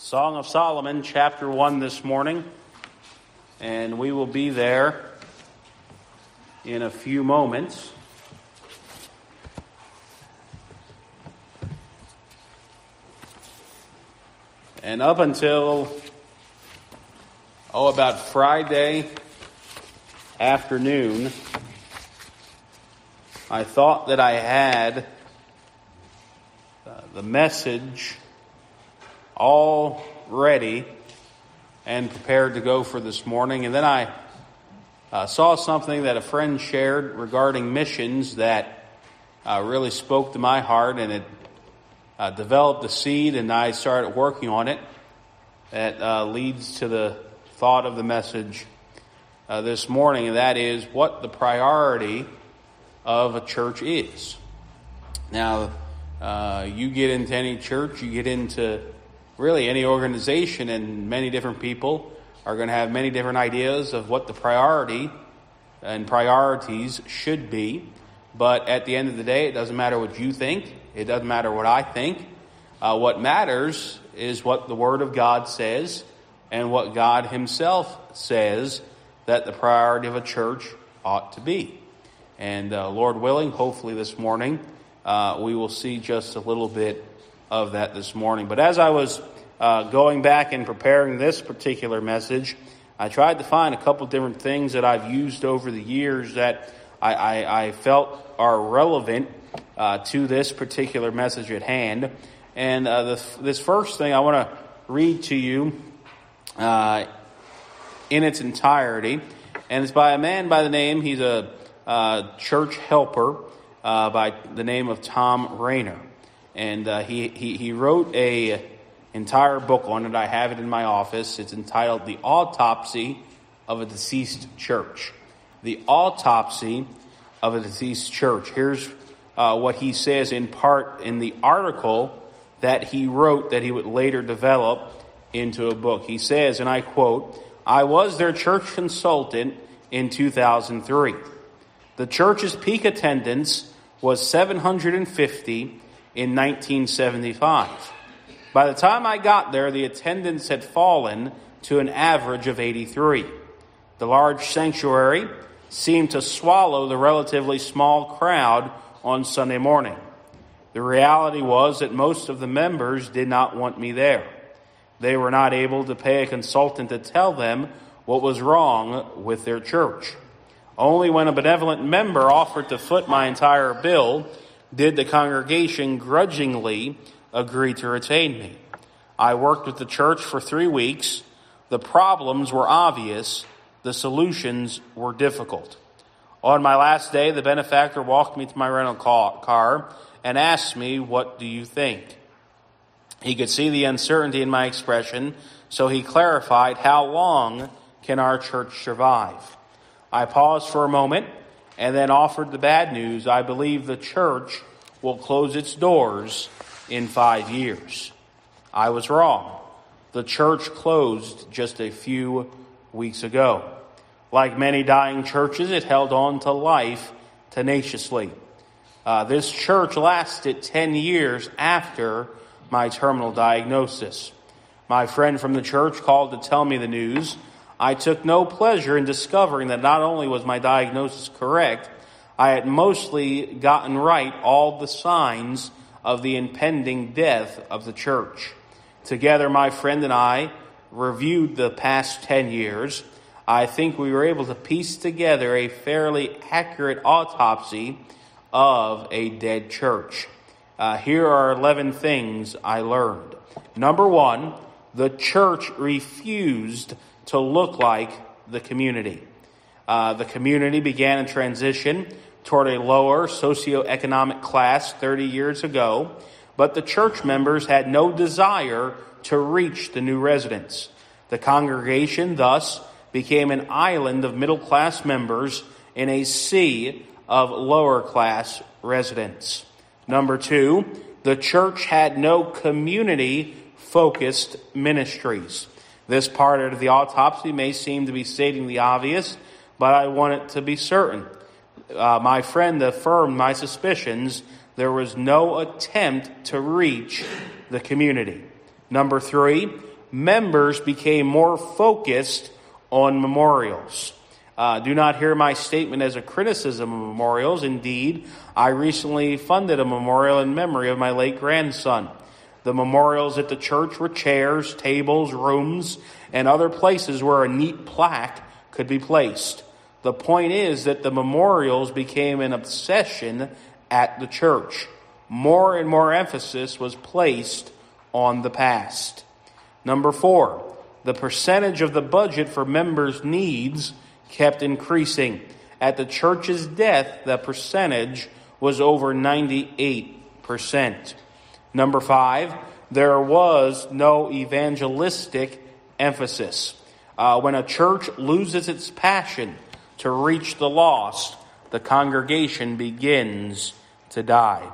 Song of Solomon, chapter 1 this morning, and we will be there in a few moments. And up until, about Friday afternoon, I thought that I had the message all ready and prepared to go for this morning. And then I saw something that a friend shared regarding missions that really spoke to my heart, and it developed a seed, and I started working on it. That leads to the thought of the message this morning, and that is what the priority of a church is. Now, you get into any church, you get into really any organization, and many different people are going to have many different ideas of what the priority and priorities should be. But at the end of the day, it doesn't matter what you think. It doesn't matter what I think. What matters is what the Word of God says and what God Himself says that the priority of a church ought to be. And Lord willing, hopefully this morning, we will see just a little bit of that this morning. But as I was going back and preparing this particular message, I tried to find a couple different things that I've used over the years that I felt are relevant to this particular message at hand. And this first thing I want to read to you in its entirety. And it's by a man by the name, he's a church helper by the name of Tom Rainer. And he wrote a entire book on it. I have it in my office. It's entitled The Autopsy of a Deceased Church. The Autopsy of a Deceased Church. Here's what he says in part in the article that he wrote that he would later develop into a book. He says, and I quote, "I was their church consultant in 2003. The church's peak attendance was 750 in 1975. By the time I got there, the attendance had fallen to an average of 83. The large sanctuary seemed to swallow the relatively small crowd on Sunday morning. The reality was that most of the members did not want me there. They were not able to pay a consultant to tell them what was wrong with their church. Only when a benevolent member offered to foot my entire bill did the congregation grudgingly agree to retain me. I worked with the church for 3 weeks. The problems were obvious. The solutions were difficult. On my last day, the benefactor walked me to my rental car and asked me, 'What do you think?' He could see the uncertainty in my expression, so he clarified, 'How long can our church survive?' I paused for a moment and then offered the bad news. I believe the church will close its doors in 5 years. I was wrong. The church closed just a few weeks ago. Like many dying churches, it held on to life tenaciously. This church lasted 10 years after my terminal diagnosis. My friend from the church called to tell me the news. I took no pleasure in discovering that not only was my diagnosis correct, I had mostly gotten right all the signs of the impending death of the church. Together, my friend and I reviewed the past 10 years. I think we were able to piece together a fairly accurate autopsy of a dead church. Here are 11 things I learned. Number 1, the church refused to look like the community. The community began a transition toward a lower socioeconomic class 30 years ago, but the church members had no desire to reach the new residents. The congregation thus became an island of middle-class members in a sea of lower-class residents. Number 2, the church had no community-focused ministries. This part of the autopsy may seem to be stating the obvious, but I want it to be certain. My friend affirmed my suspicions. There was no attempt to reach the community. Number 3, members became more focused on memorials. Do not hear my statement as a criticism of memorials. Indeed, I recently funded a memorial in memory of my late grandson. The memorials at the church were chairs, tables, rooms, and other places where a neat plaque could be placed. The point is that the memorials became an obsession at the church. More and more emphasis was placed on the past. Number 4, the percentage of the budget for members' needs kept increasing. At the church's death, the percentage was over 98%. Number 5, there was no evangelistic emphasis. When a church loses its passion to reach the lost, the congregation begins to die.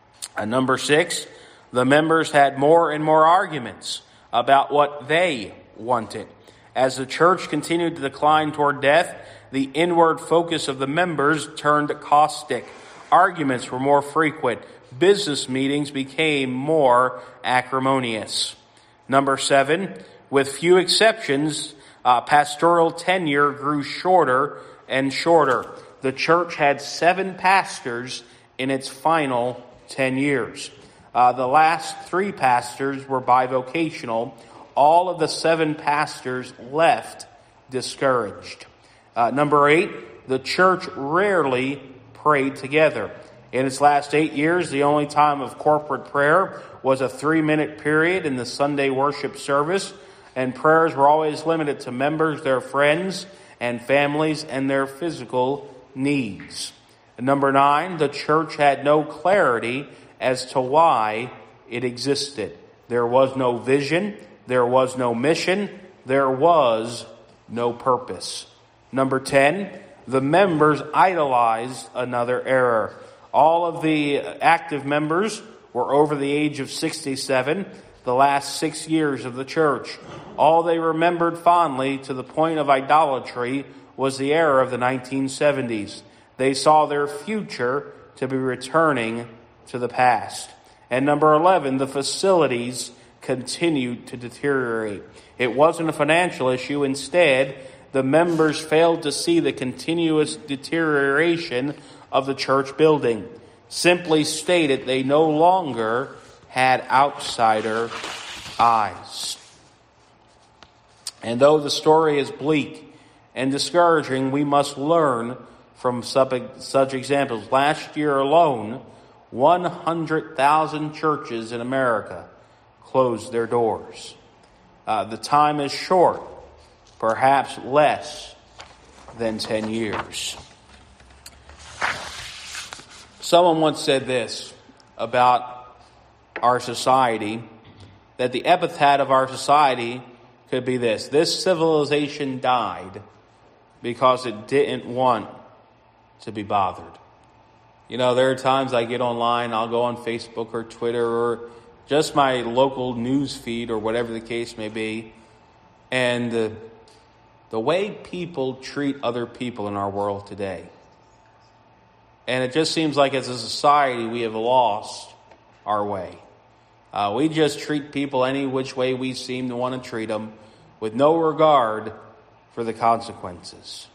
Number 6, the members had more and more arguments about what they wanted. As the church continued to decline toward death, the inward focus of the members turned caustic. Arguments were more frequent. Business meetings became more acrimonious. Number 7, with few exceptions, pastoral tenure grew shorter and shorter. The church had 7 pastors in its final 10 years. The last 3 pastors were bivocational. All of the 7 pastors left discouraged. Number 8, the church rarely prayed together. In its last 8 years, the only time of corporate prayer was a 3-minute period in the Sunday worship service, and prayers were always limited to members, their friends, and families, and their physical needs. And number 9, the church had no clarity as to why it existed. There was no vision. There was no mission. There was no purpose. Number 10, the members idolized another error. All of the active members were over the age of 67, the last 6 years of the church. All they remembered fondly to the point of idolatry was the era of the 1970s. They saw their future to be returning to the past. And number 11, the facilities continued to deteriorate. It wasn't a financial issue. Instead, the members failed to see the continuous deterioration of the church building. Simply stated, they no longer had outsider eyes. And though the story is bleak and discouraging, we must learn from such examples. Last year alone, 100,000 churches in America closed their doors. The time is short, perhaps less than 10 years. Someone once said this about our society, that the epithet of our society could be this: this civilization died because it didn't want to be bothered. You know, there are times I get online, I'll go on Facebook or Twitter or just my local news feed or whatever the case may be, and the way people treat other people in our world today. And it just seems like as a society we have lost our way. We just treat people any which way we seem to want to treat them, with no regard for the consequences.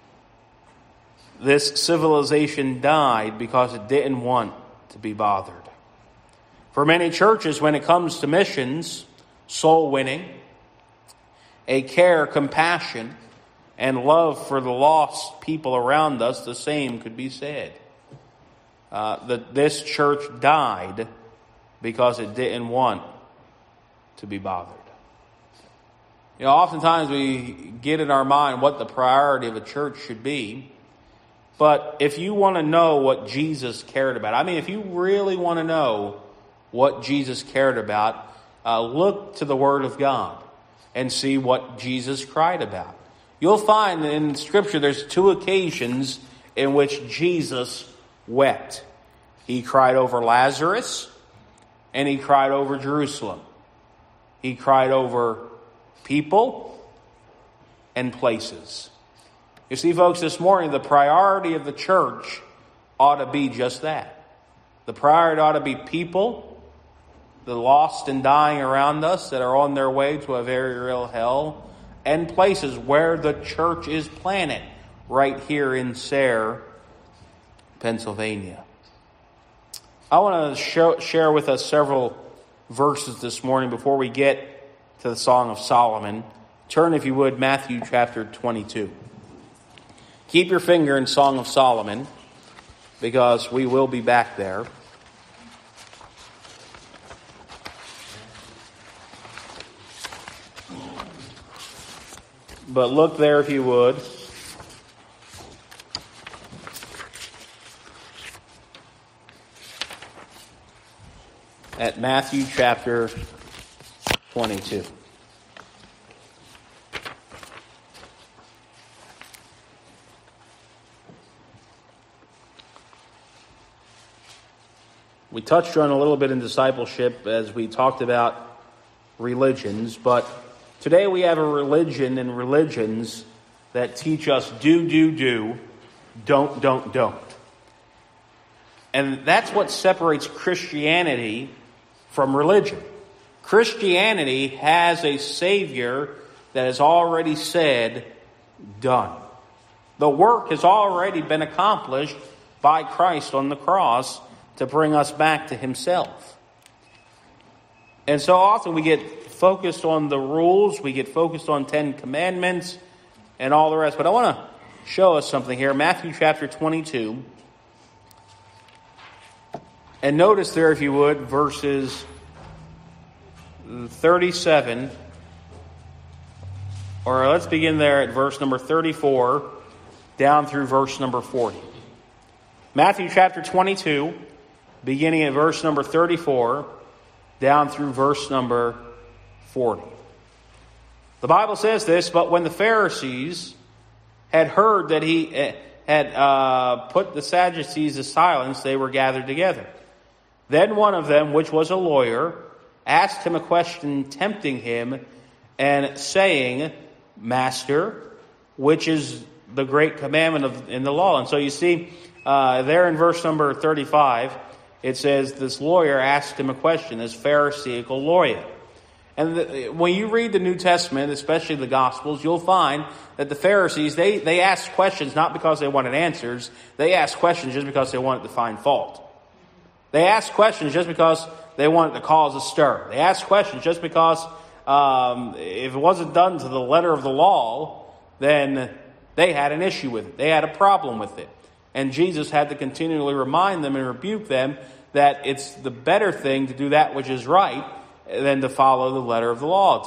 This civilization died because it didn't want to be bothered. For many churches, when it comes to missions, soul winning, a care, compassion, and love for the lost people around us, the same could be said. That this church died because it didn't want to be bothered. You know, oftentimes we get in our mind what the priority of a church should be. But if you want to know what Jesus cared about, if you really want to know what Jesus cared about, look to the Word of God and see what Jesus cried about. You'll find in Scripture there's 2 occasions in which Jesus wept. He cried over Lazarus and he cried over Jerusalem. He cried over people and places. You see, folks, this morning the priority of the church ought to be just that. The priority ought to be people the lost and dying around us that are on their way to a very real hell, and places where the church is planted, right here in Sayre, Pennsylvania. I want to share with us several verses this morning before we get to the Song of Solomon. Turn, if you would, Matthew chapter 22. Keep your finger in Song of Solomon, because we will be back there. But look there, if you would. At Matthew chapter 22. We touched on a little bit in discipleship as we talked about religions, but today we have a religion and religions that teach us do, don't. And that's what separates Christianity from religion. Christianity has a Savior that has already said, done. The work has already been accomplished by Christ on the cross to bring us back to Himself. And so often we get focused on the rules, we get focused on 10 commandments and all the rest. But I want to show us something here. Matthew chapter 22. And notice there, if you would, verses 37, or let's begin there at verse number 34, down through verse number 40. Matthew chapter 22, beginning at verse number 34, down through verse number 40. The Bible says this: "But when the Pharisees had heard that he had put the Sadducees to silence, they were gathered together. Then one of them, which was a lawyer, asked him a question, tempting him, and saying, Master, which is the great commandment in the law?" And so you see, there in verse number 35, it says this lawyer asked him a question, this Pharisaical lawyer. And when you read the New Testament, especially the Gospels, you'll find that the Pharisees, they asked questions not because they wanted answers. They asked questions just because they wanted to find fault. They asked questions just because they wanted to cause a stir. They asked questions just because if it wasn't done to the letter of the law, then they had an issue with it. They had a problem with it. And Jesus had to continually remind them and rebuke them that it's the better thing to do that which is right than to follow the letter of the law. To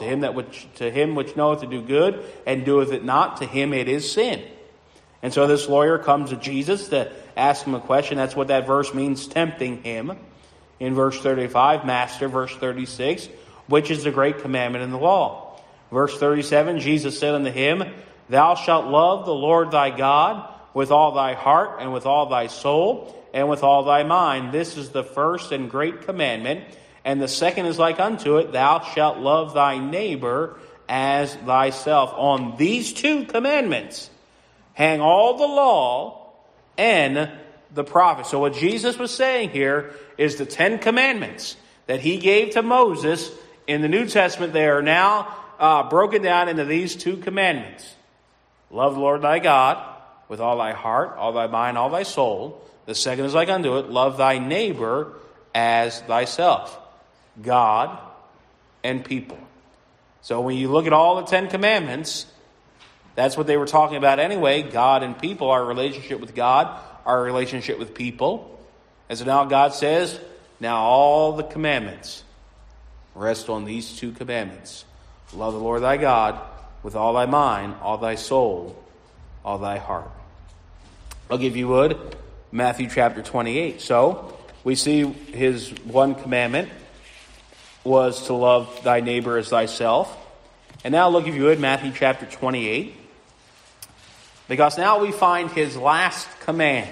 him which knoweth to do good and doeth it not, to him it is sin. And so this lawyer comes to Jesus to ask him a question. That's what that verse means, tempting him. In verse 35, Master, verse 36, which is the great commandment in the law? Verse 37, Jesus said unto him, Thou shalt love the Lord thy God with all thy heart and with all thy soul and with all thy mind. This is the first and great commandment. And the second is like unto it, Thou shalt love thy neighbor as thyself. On these two commandments hang all the law and the prophets. So what Jesus was saying here is the 10 commandments that he gave to Moses in the New Testament. They are now broken down into these two commandments. Love the Lord thy God with all thy heart, all thy mind, all thy soul. The second is like unto it, love thy neighbor as thyself. God and people. So when you look at all the 10 commandments, that's what they were talking about anyway. God and people, our relationship with God, our relationship with people. And so now God says, now all the commandments rest on these two commandments. Love the Lord thy God with all thy mind, all thy soul, all thy heart. I'll give you wood, Matthew chapter 28. So we see his one commandment was to love thy neighbor as thyself. And now look, if you would, Matthew chapter 28. Because now we find his last command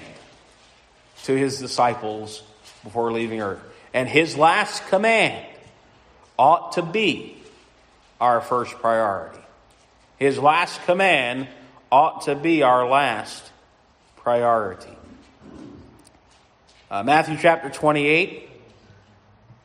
to his disciples before leaving earth. And his last command ought to be our first priority. His last command ought to be our last priority. Matthew chapter 28.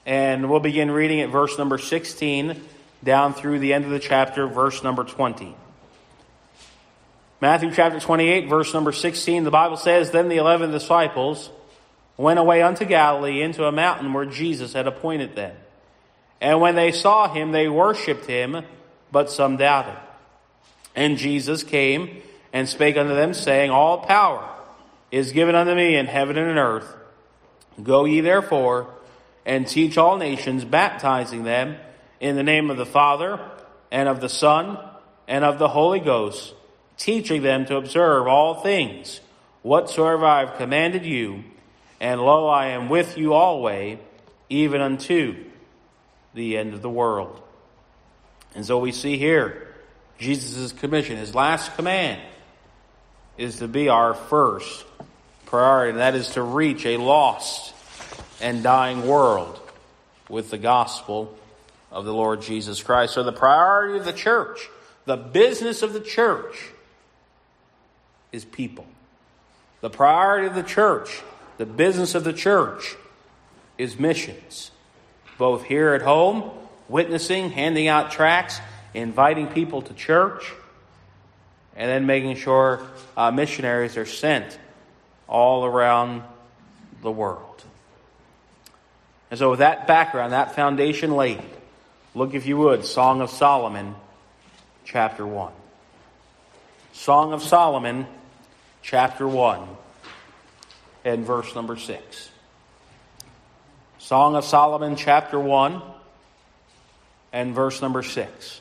And we'll begin reading at verse number 16 down through the end of the chapter, verse number 20. Matthew chapter 28, verse number 16, the Bible says, Then the 11 disciples went away unto Galilee into a mountain where Jesus had appointed them. And when they saw him, they worshipped him, but some doubted. And Jesus came and spake unto them, saying, All power is given unto me in heaven and in earth. Go ye therefore, and teach all nations, baptizing them in the name of the Father, and of the Son, and of the Holy Ghost, teaching them to observe all things whatsoever I have commanded you. And lo, I am with you always, even unto the end of the world. And so we see here Jesus' commission. His last command is to be our first priority, and that is to reach a lost and dying world with the gospel of the Lord Jesus Christ. So the priority of the church, the business of the church, is people. The priority of the church, the business of the church, is missions. Both here at home, witnessing, handing out tracts, inviting people to church, and then making sure missionaries are sent all around the world. And so with that background, that foundation laid, look, if you would, Song of Solomon, chapter 1. Song of Solomon, chapter 1, and verse number 6. Song of Solomon, chapter 1, and verse number 6.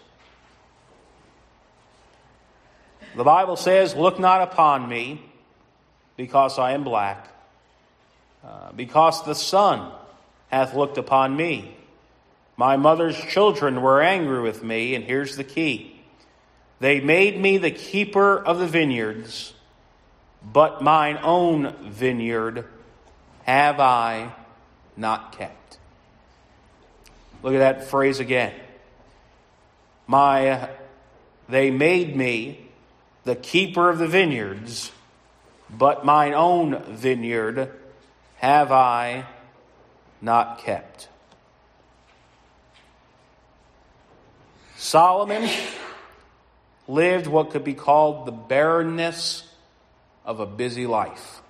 The Bible says, Look not upon me, because I am black, because the sun hath looked upon me. My mother's children were angry with me, and here's the key. They made me the keeper of the vineyards, but mine own vineyard have I not kept. Look at that phrase again. They made me the keeper of the vineyards, but mine own vineyard have I not kept. Solomon lived what could be called the barrenness of a busy life.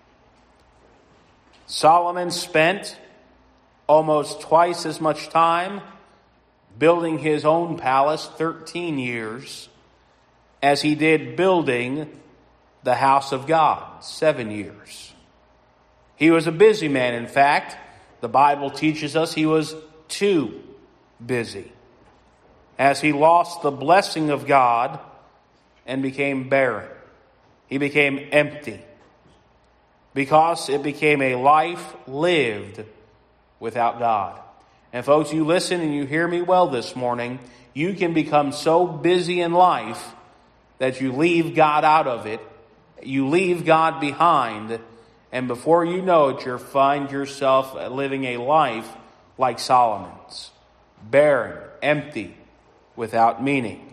Solomon spent almost twice as much time building his own palace, 13 years, as he did building the house of God, 7 years. He was a busy man. In fact, the Bible teaches us he was too busy, as he lost the blessing of God and became barren. He became empty, because it became a life lived without God. And folks, you listen and you hear me well this morning. You can become so busy in life that you leave God out of it. You leave God behind. And before you know it, you find yourself living a life like Solomon's. Barren, empty, without meaning.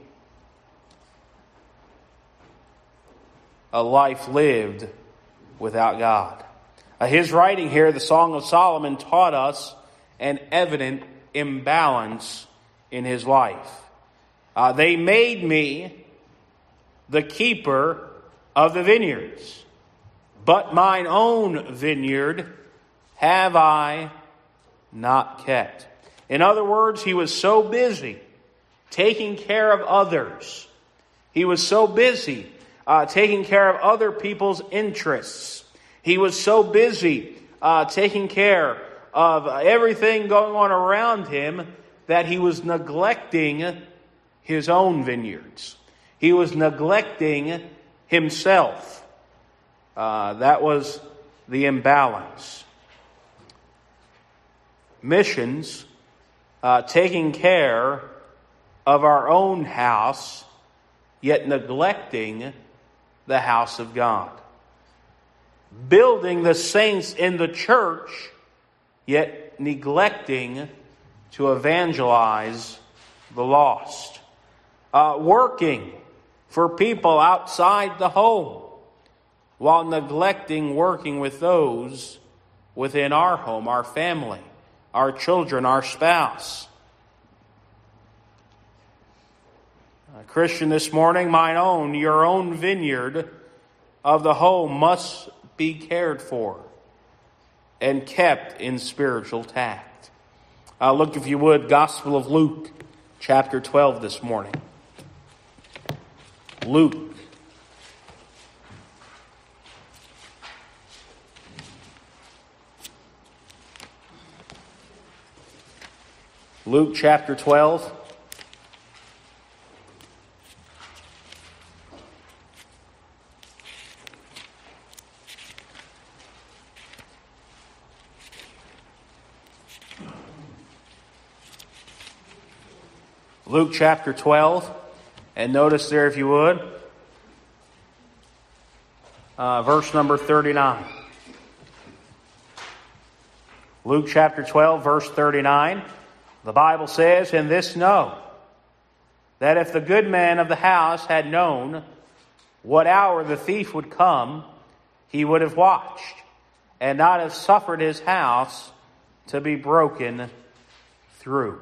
A life lived without God. His writing here, the Song of Solomon, taught us an evident imbalance in his life. They made me the keeper of the vineyards, but mine own vineyard have I not kept. In other words, he was so busy taking care of others. He was so busy taking care of other people's interests. He was so busy taking care of everything going on around him that he was neglecting his own vineyards. He was neglecting himself. That was the imbalance. Missions, taking care of our own house, yet neglecting the house of God. Building the saints in the church, yet neglecting to evangelize the lost. Working for people outside the home, while neglecting working with those within our home, our family, our children, our spouse. Christian, this morning, mine own, your own vineyard of the home must be cared for and kept in spiritual tact. Look, if you would, Gospel of Luke, chapter 12 this morning. Luke. Luke chapter 12. Luke chapter 12, and notice there, if you would, verse number 39. Luke chapter 12, verse 39, the Bible says, "And this know, that if the good man of the house had known what hour the thief would come, he would have watched, and not have suffered his house to be broken through."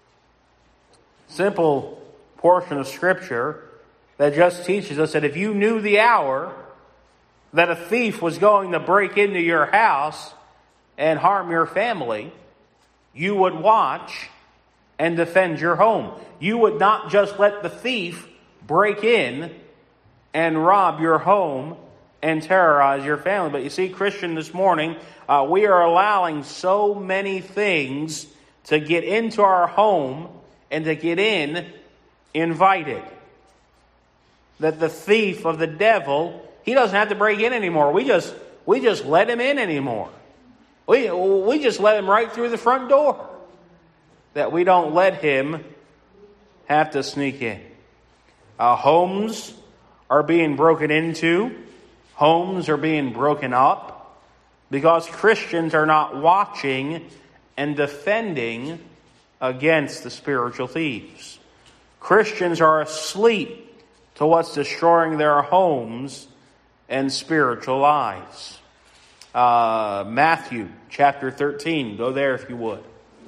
Simple portion of Scripture that just teaches us that if you knew the hour that a thief was going to break into your house and harm your family, you would watch and defend your home. You would not just let the thief break in and rob your home and terrorize your family. But you see, Christian, this morning, we are allowing so many things to get into our home and to get in invited, that the thief of the devil, he doesn't have to break in anymore. We just let him in anymore. We just let him right through the front door. That we don't let him have to sneak in. Homes are being broken into. Homes are being broken up because Christians are not watching and defending against the spiritual thieves. Christians are asleep to what's destroying their homes and spiritual lives. Matthew chapter 13. Go there if you would.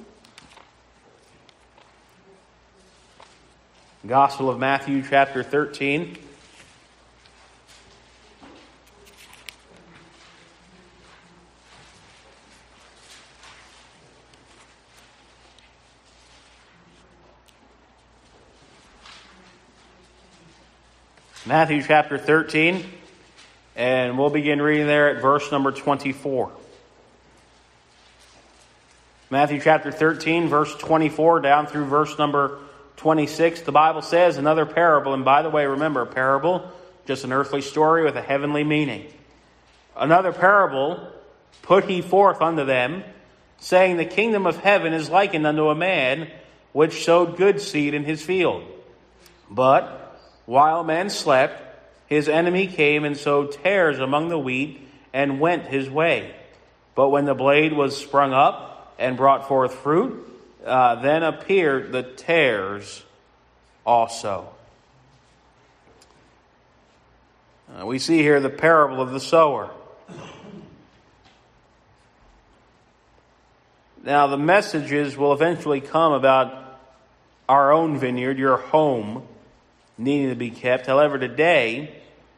Gospel of Matthew chapter 13. Matthew chapter 13, and we'll begin reading there at verse number 24. Matthew chapter 13, verse 24, down through verse number 26, the Bible says, another parable, and by the way, remember, a parable, just an earthly story with a heavenly meaning. Another parable put he forth unto them, saying, the kingdom of heaven is likened unto a man which sowed good seed in his field. But while men slept, his enemy came and sowed tares among the wheat and went his way. But when the blade was sprung up and brought forth fruit, then appeared the tares also. We see here the parable of the sower. Now, the messages will eventually come about our own vineyard, your home, needing to be kept. However, today,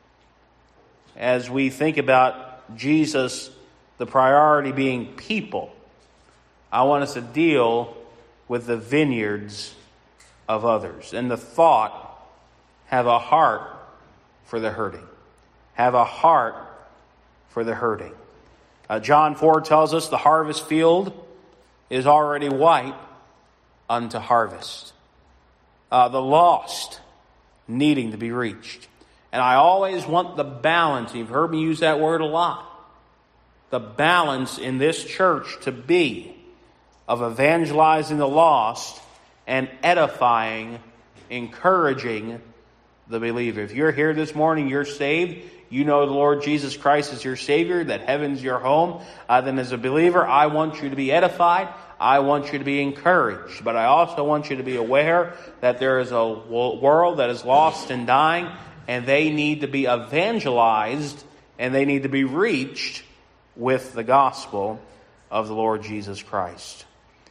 as we think about Jesus, the priority being people, I want us to deal with the vineyards of others. And the thought, have a heart for the hurting. Have a heart for the hurting. John 4 tells us the harvest field is already white unto harvest. The lost needing to be reached. And I always want the balance. You've heard me use that word a lot. The balance in this church to be of evangelizing the lost and edifying, encouraging the believer. If you're here this morning, you're saved, you know the Lord Jesus Christ is your Savior, that heaven's your home, then as a believer, I want you to be edified. I want you to be encouraged, but I also want you to be aware that there is a world that is lost and dying, and they need to be evangelized, and they need to be reached with the gospel of the Lord Jesus Christ.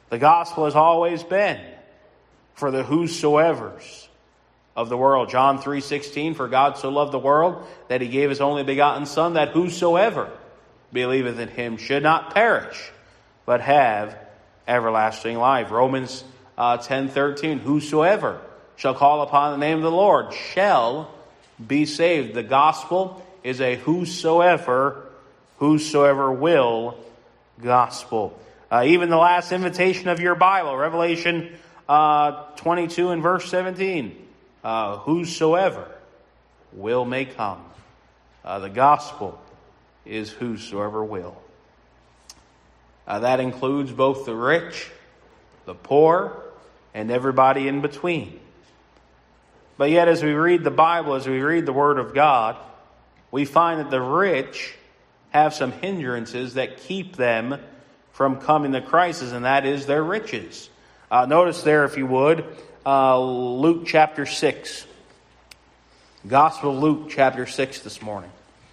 The gospel has always been for the whosoevers of the world. John 3:16, for God so loved the world that he gave his only begotten Son, that whosoever believeth in him should not perish, but have everlasting life. Romans 10:13, whosoever shall call upon the name of the Lord shall be saved. The gospel is a whosoever will gospel. Even the last invitation of your Bible, Revelation 22 and verse 17, whosoever will may come. The gospel is whosoever will. That includes both the rich, the poor, and everybody in between. But yet as we read the Bible, as we read the Word of God, we find that the rich have some hindrances that keep them from coming to Christ, and that is their riches. Notice there, if you would, Luke chapter 6. Gospel of Luke chapter 6 this morning.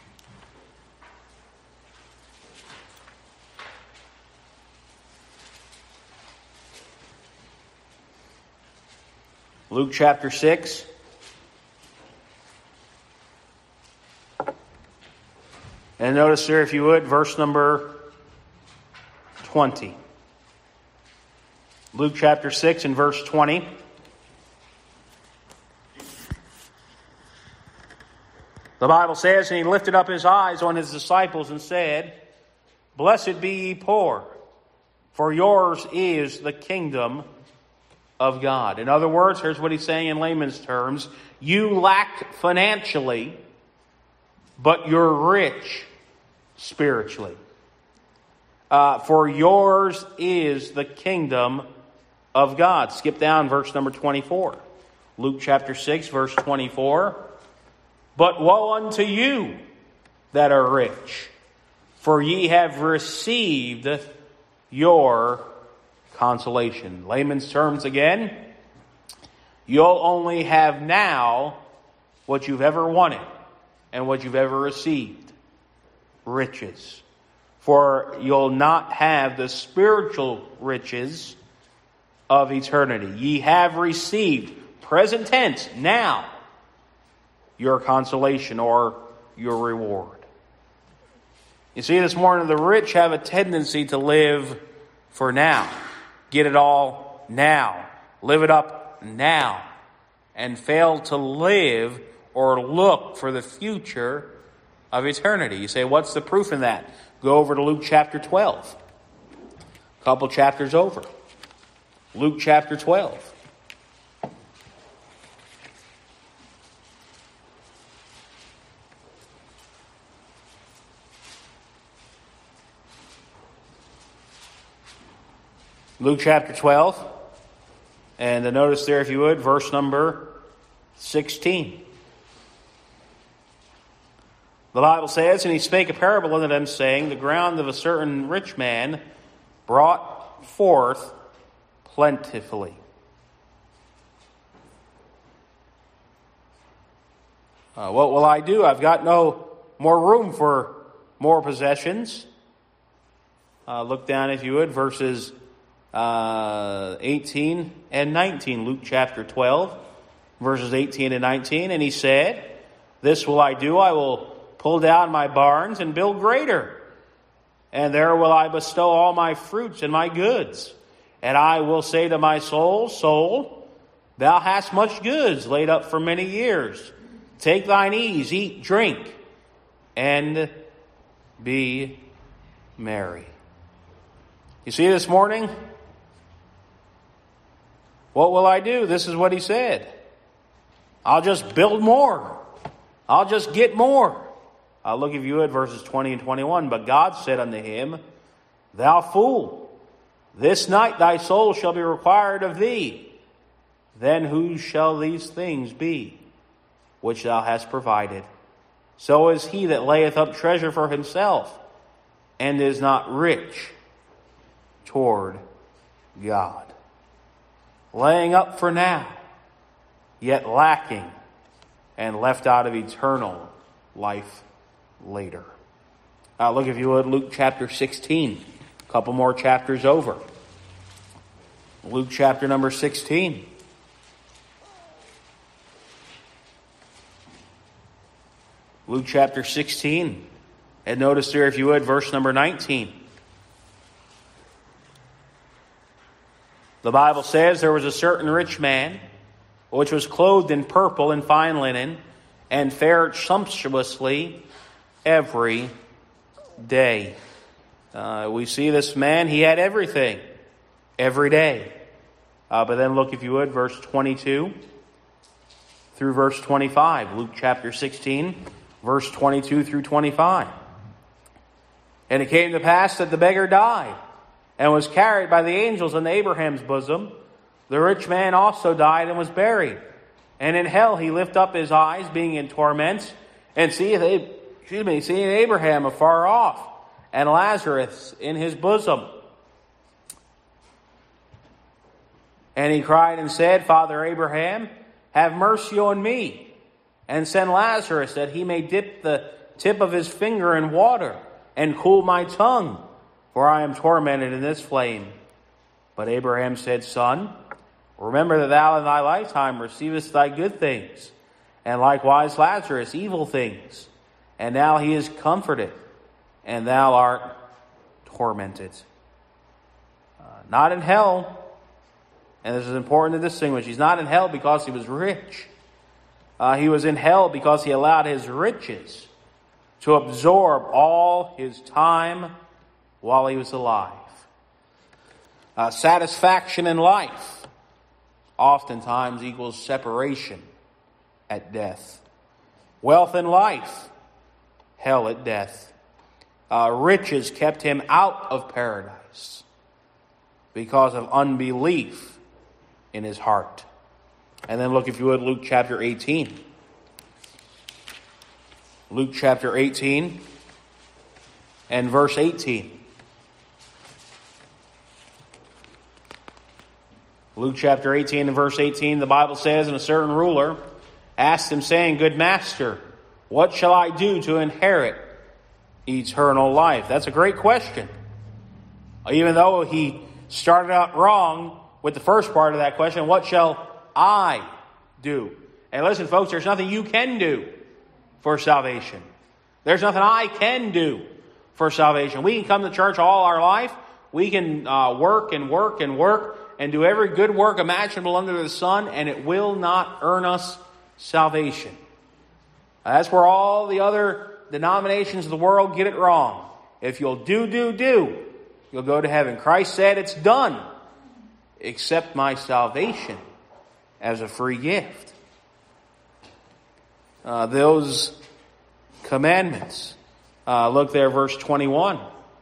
Luke chapter 6. And notice there, if you would, verse number 20. Luke chapter 6 and verse 20. The Bible says, and he lifted up his eyes on his disciples and said, Blessed be ye poor, for yours is the kingdom of God. In other words, here's what he's saying in layman's terms. You lack financially, but you're rich spiritually. For yours is the kingdom of God. Skip down verse number 24. Luke chapter 6, verse 24. But woe unto you that are rich, for ye have received your consolation. Layman's terms again. You'll only have now what you've ever wanted and what you've ever received. Riches. For you'll not have the spiritual riches of eternity. Ye have received, present tense, now, your consolation or your reward. You see, this morning, the rich have a tendency to live for now. Get it all now. Live it up now. And fail to live or look for the future of eternity. You say, what's the proof in that? Go over to Luke chapter 12. A couple chapters over. Luke chapter 12. Luke chapter 12. And notice there, if you would, verse number 16. The Bible says, and he spake a parable unto them, saying, the ground of a certain rich man brought forth plentifully. What will I do? I've got no more room for more possessions. Look down, if you would, verses 18 and 19. Luke chapter 12, verses 18 and 19. And he said, this will I do, I will pull down my barns and build greater. And there will I bestow all my fruits and my goods. And I will say to my soul, soul, thou hast much goods laid up for many years. Take thine ease, eat, drink, and be merry. You see this morning? What will I do? This is what he said. I'll just build more. I'll just get more. Look, if you would, verses 20 and 21. But God said unto him, thou fool, this night thy soul shall be required of thee. Then whose shall these things be, which thou hast provided? So is he that layeth up treasure for himself, and is not rich toward God. Laying up for now, yet lacking, and left out of eternal life later. Look, if you would, Luke chapter 16. A couple more chapters over. Luke chapter number 16. Luke chapter 16. And notice there, if you would, verse number 19. The Bible says, there was a certain rich man, which was clothed in purple and fine linen, and fared sumptuously every day. We see this man, he had everything, every day. But then look, if you would, verse 22 through verse 25. Luke chapter 16, verse 22 through 25. And it came to pass that the beggar died, and was carried by the angels into Abraham's bosom. The rich man also died and was buried. And in hell he lift up his eyes, being in torments, and seeing Abraham afar off, and Lazarus in his bosom. And he cried and said, Father Abraham, have mercy on me, and send Lazarus, that he may dip the tip of his finger in water, and cool my tongue, for I am tormented in this flame. But Abraham said, Son, remember that thou in thy lifetime receivest thy good things, and likewise Lazarus evil things. And now he is comforted, and thou art tormented. Not in hell, and this is important to distinguish. He's not in hell because he was rich. He was in hell because he allowed his riches to absorb all his time while he was alive. Satisfaction in life oftentimes equals separation at death. Wealth in life, hell at death. Riches kept him out of paradise because of unbelief in his heart. And then look, if you would, Luke chapter 18. Luke chapter 18 and verse 18. Luke chapter 18 and verse 18, the Bible says, And a certain ruler asked him, saying, Good master, what shall I do to inherit eternal life? That's a great question. Even though he started out wrong with the first part of that question, what shall I do? And listen, folks, there's nothing you can do for salvation. There's nothing I can do for salvation. We can come to church all our life. We can work and work and work and do every good work imaginable under the sun, and it will not earn us salvation. That's where all the other denominations of the world get it wrong. If you'll do, you'll go to heaven. Christ said, it's done. Accept my salvation as a free gift. Those commandments. Look there, verse 21.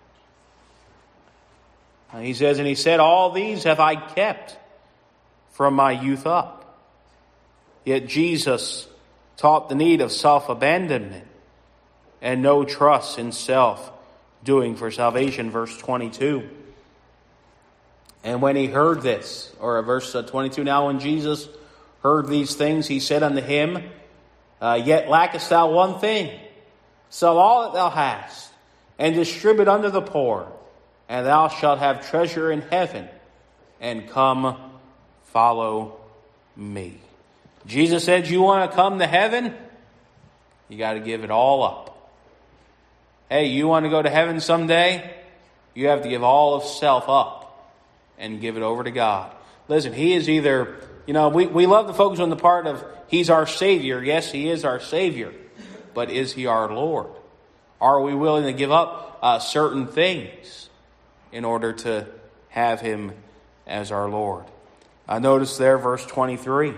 He says, And he said, All these have I kept from my youth up. Yet Jesus taught the need of self-abandonment and no trust in self-doing for salvation. Verse 22. And when he heard this, or verse 22, Now when Jesus heard these things, he said unto him, Yet lackest thou one thing. Sell all that thou hast, and distribute unto the poor, and thou shalt have treasure in heaven, and come follow me. Jesus said, you want to come to heaven? You got to give it all up. Hey, you want to go to heaven someday? You have to give all of self up and give it over to God. Listen, he is either, we love to focus on the part of he's our Savior. Yes, he is our Savior. But is he our Lord? Are we willing to give up certain things in order to have him as our Lord? Notice there, verse 23.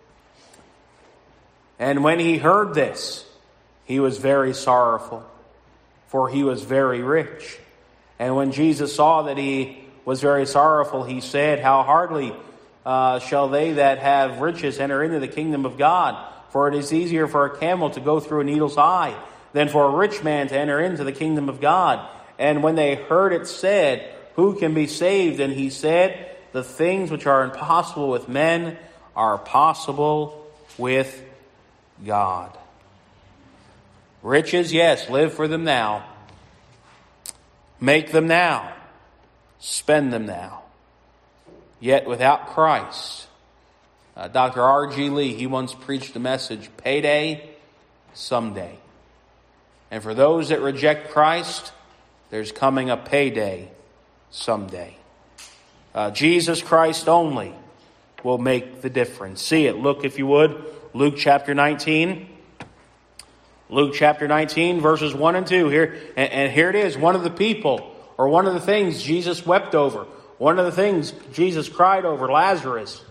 And when he heard this, he was very sorrowful, for he was very rich. And when Jesus saw that he was very sorrowful, he said, How hardly shall they that have riches enter into the kingdom of God? For it is easier for a camel to go through a needle's eye than for a rich man to enter into the kingdom of God. And when they heard it said, Who can be saved? And he said, The things which are impossible with men are possible with God. Riches, yes, live for them now. Make them now. Spend them now. yet without Christ. Dr. R.G. Lee, he once preached the message, payday someday. And for those that reject Christ, there's coming a payday someday. Jesus Christ only will make the difference. See it. Look, if you would, Luke chapter 19. Luke chapter 19, verses 1 and 2. Here, and here it is. One of the people, or one of the things Jesus wept over. One of the things Jesus cried over, Lazarus.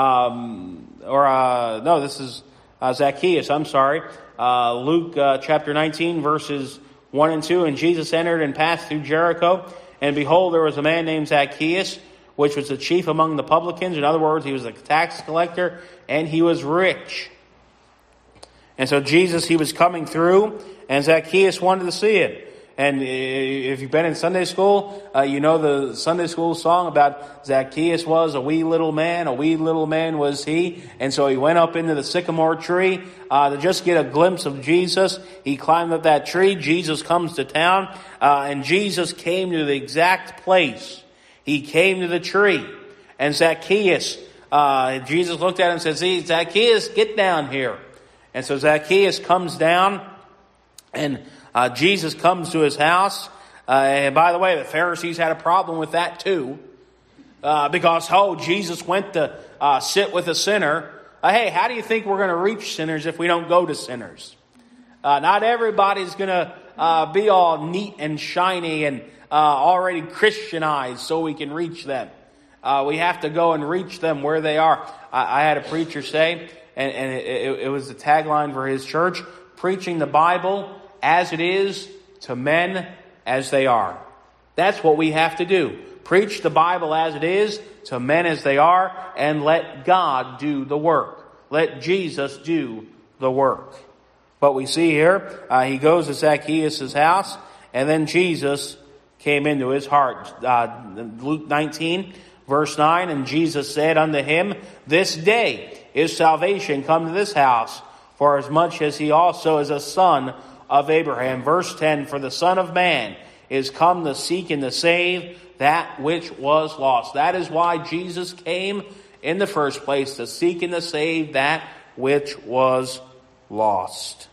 This is Zacchaeus, I'm sorry. Luke chapter 19, verses 1 and 2. And Jesus entered and passed through Jericho. And behold, there was a man named Zacchaeus, which was the chief among the publicans. In other words, he was a tax collector, and he was rich. And so Jesus, he was coming through, and Zacchaeus wanted to see it. And if you've been in Sunday school, you know the Sunday school song about Zacchaeus was a wee little man was he. And so he went up into the sycamore tree to just get a glimpse of Jesus. He climbed up that tree. Jesus comes to town, and Jesus came to the exact place. He came to the tree. And Zacchaeus, Jesus looked at him and said, "See, Zacchaeus, get down here." And so Zacchaeus comes down, and Jesus comes to his house. And by the way, the Pharisees had a problem with that too. Because, Jesus went to sit with a sinner. Hey, how do you think we're going to reach sinners if we don't go to sinners? Not everybody's going to be all neat and shiny and already Christianized so we can reach them. We have to go and reach them where they are. I had a preacher say, and it was the tagline for his church, preaching the Bible as it is to men as they are. That's what we have to do. Preach the Bible as it is to men as they are, and let God do the work. Let Jesus do the work. But we see here, he goes to Zacchaeus' house, and then Jesus came into his heart. Luke 19, verse 9, and Jesus said unto him, "This day is salvation come to this house, for as much as he also is a son of Abraham." Verse 10, "For the Son of Man is come to seek and to save that which was lost." That is why Jesus came in the first place, to seek and to save that which was lost.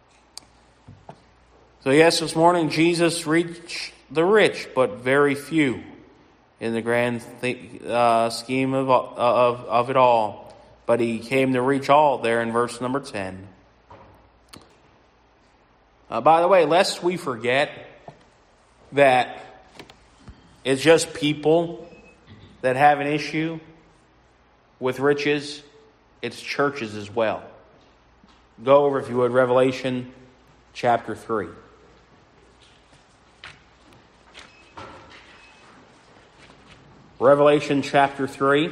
So yes, this morning Jesus reached the rich, but very few in the grand scheme of it all. But he came to reach all there in verse number 10. By the way, lest we forget that it's just people that have an issue with riches, it's churches as well. Go over, if you would, Revelation chapter 3. Revelation chapter 3.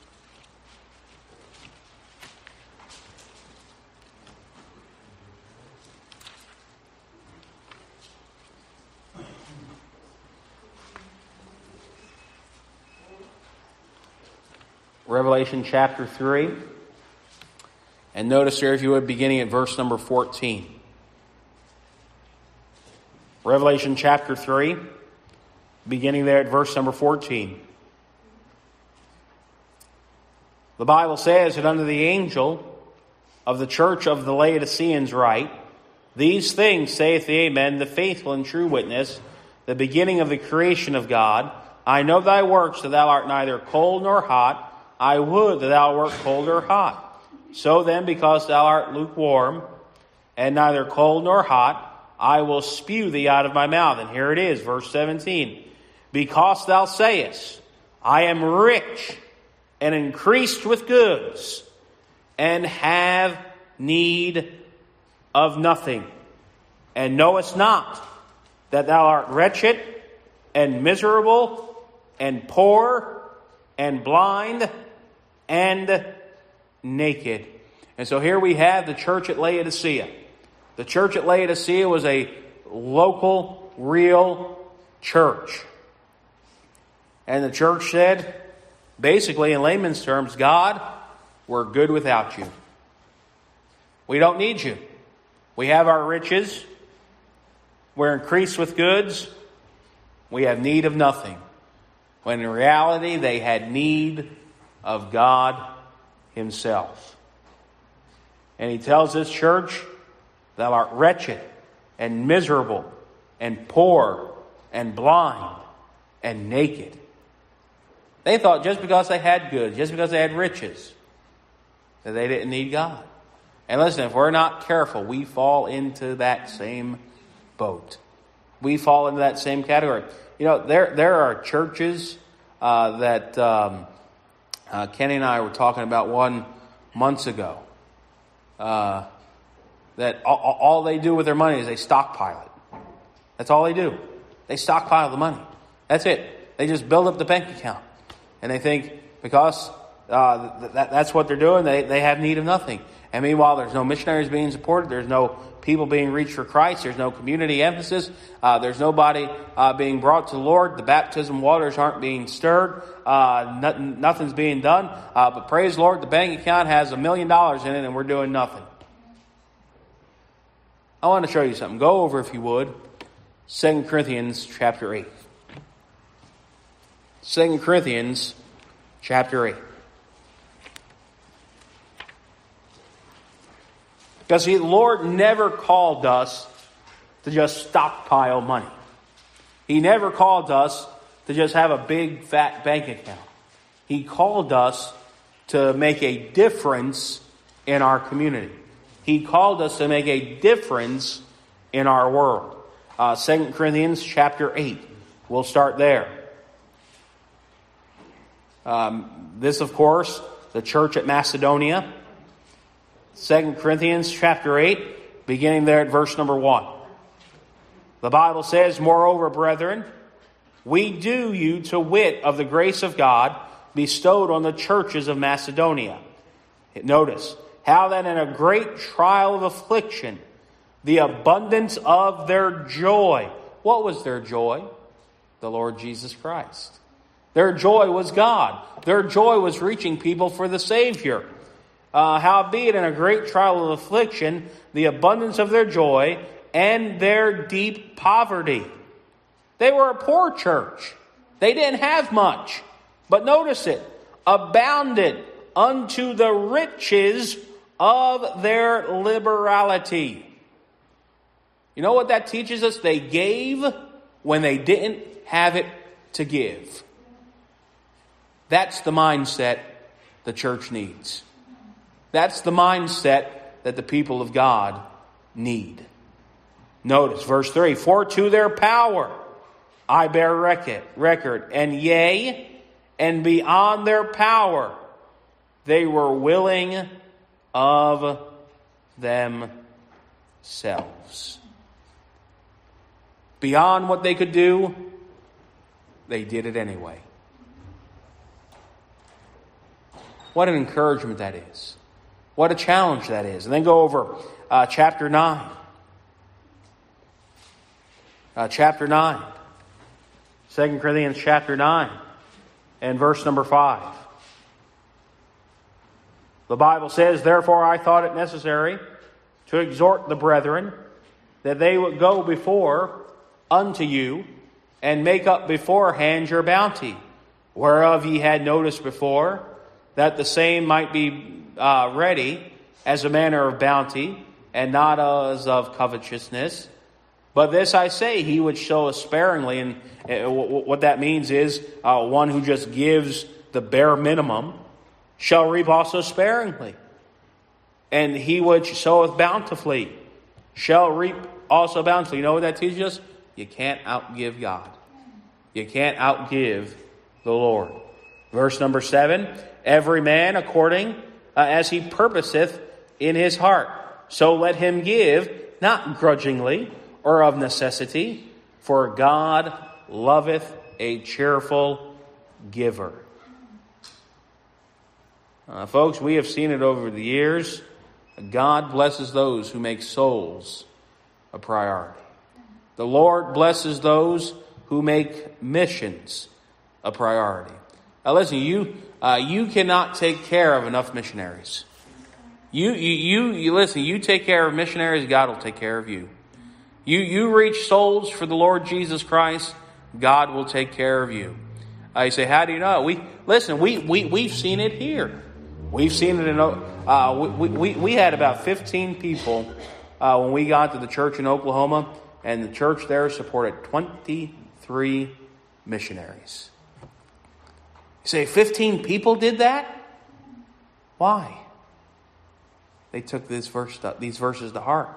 Revelation chapter 3. And notice here, if you would, beginning at verse number 14. Revelation chapter 3, beginning there at verse number 14. The Bible says that unto the angel of the church of the Laodiceans write, "These things saith the Amen, the faithful and true witness, the beginning of the creation of God. I know thy works, that thou art neither cold nor hot. I would that thou wert cold or hot. So then, because thou art lukewarm, and neither cold nor hot, I will spew thee out of my mouth." And here it is, verse 17. "Because thou sayest, I am rich, and increased with goods, and have need of nothing, and knowest not that thou art wretched, and miserable, and poor, and blind, and naked." And so here we have the church at Laodicea. The church at Laodicea was a local, real church. And the church said, basically in layman's terms, "God, we're good without you. We don't need you. We have our riches. We're increased with goods. We have need of nothing. when in reality they had need of God himself. And he tells this church, thou art wretched and miserable and poor and blind and naked. They thought just because they had goods, just because they had riches, that they didn't need God. And listen, if we're not careful, we fall into that same boat. We fall into that same category. You know, there are churches that Kenny and I were talking about one months ago. That all they do with their money is they stockpile it. That's all they do. They stockpile the money. That's it. They just build up the bank account. And they think because that's what they're doing, they have need of nothing. And meanwhile, there's no missionaries being supported. There's no people being reached for Christ. There's no community emphasis. There's nobody being brought to the Lord. The baptism waters aren't being stirred. Nothing's being done. But praise the Lord, the bank account has $1 million in it and we're doing nothing. I want to show you something. Go over, if you would, 2 Corinthians chapter 8. 2 Corinthians chapter 8. Because the Lord never called us to just stockpile money. He never called us to just have a big fat bank account. He called us to make a difference in our community. He called us to make a difference in our world. 2 Corinthians chapter 8. We'll start there. This, of course, the church at Macedonia. 2 Corinthians chapter 8, beginning there at verse number 1. The Bible says, moreover, brethren, we do you to wit of the grace of God bestowed on the churches of Macedonia. Notice, how that in a great trial of affliction, the abundance of their joy. What was their joy? The Lord Jesus Christ. Their joy was God. Their joy was reaching people for the Savior. Howbeit in a great trial of affliction, the abundance of their joy and their deep poverty. They were a poor church. They didn't have much. But notice it. Abounded unto the riches of their liberality. You know what that teaches us? They gave when they didn't have it to give. That's the mindset the church needs. That's the mindset that the people of God need. Notice verse 3. For to their power I bear record, and yea, and beyond their power they were willing of themselves. Beyond what they could do, they did it anyway. What an encouragement that is. What a challenge that is. And then go over chapter 9. Chapter 9. 2 Corinthians chapter 9 and verse number 5. The Bible says, therefore I thought it necessary to exhort the brethren that they would go before unto you and make up beforehand your bounty, whereof ye had noticed before, that the same might be ready as a manner of bounty, and not as of covetousness. But this I say, he which soweth sparingly, and what that means is one who just gives the bare minimum, shall reap also sparingly. And he which soweth bountifully shall reap also bountifully. You know what that teaches us? You can't outgive God. You can't outgive the Lord. Verse number 7, every man according as he purposeth in his heart, so let him give, not grudgingly or of necessity, for God loveth a cheerful giver. Folks, we have seen it over the years. God blesses those who make souls a priority. The Lord blesses those who make missions a priority. Now listen, you cannot take care of enough missionaries. You listen, you take care of missionaries, God will take care of you. You reach souls for the Lord Jesus Christ, God will take care of you. You say, how do you know? We've seen it here. We've seen it in, we had about 15 people when we got to the church in Oklahoma, and the church there supported 23 missionaries. You say, 15 people did that? Why? They took these verses to heart.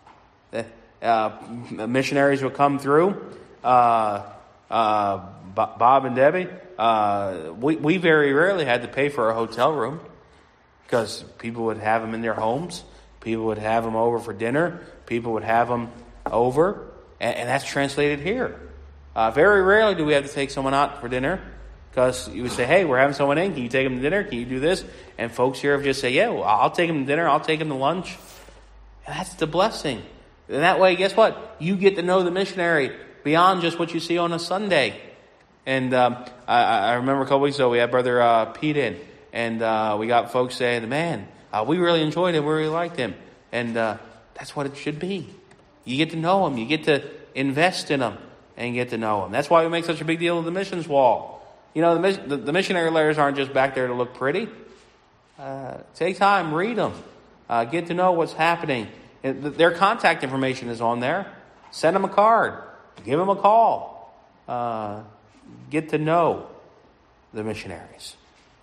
Missionaries would come through. Bob and Debbie, we very rarely had to pay for a hotel room because people would have them in their homes. People would have them over for dinner. People would have them over. And that's translated here. Very rarely do we have to take someone out for dinner because you would say, hey, we're having someone in. Can you take them to dinner? Can you do this? And folks here have just say, yeah, well, I'll take them to dinner. I'll take them to lunch. And that's the blessing. And that way, guess what? You get to know the missionary beyond just what you see on a Sunday. And I remember a couple weeks ago, we had Brother Pete in. And we got folks saying, man, we really enjoyed him. We really liked him. And that's what it should be. You get to know him. You get to invest in him and get to know him. That's why we make such a big deal of the missions wall. You know, the missionary letters aren't just back there to look pretty. Take time, read them. Get to know what's happening. Their contact information is on there. Send them a card. Give them a call. Get to know the missionaries.